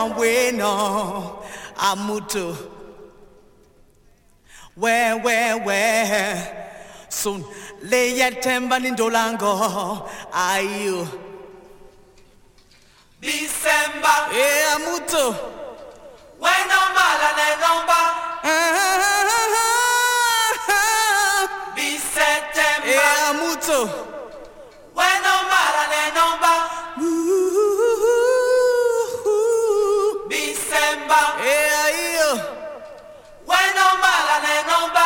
Bueno, amuto. Where, soon, lay at temba nindolango, ayu. December, Amuto. when no mala number, be September, Amuto. when no mala number, December, when no mala number,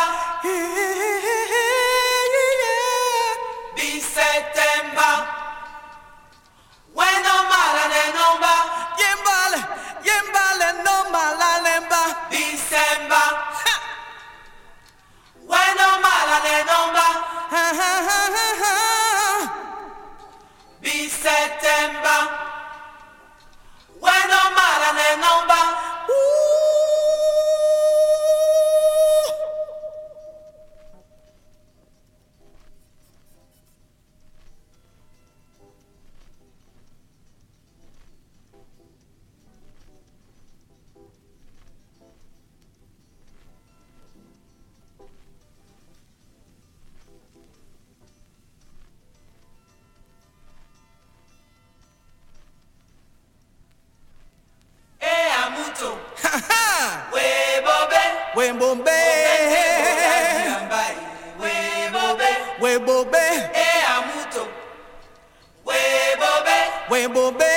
be September, when no mala number, Yembale no malalemba. December, when no mala number, be September, when no mala number. Wembombe, Webobe, Webobe,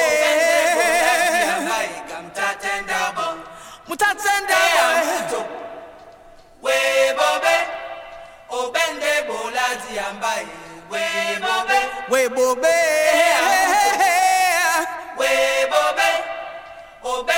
Mutatenda, Webobe,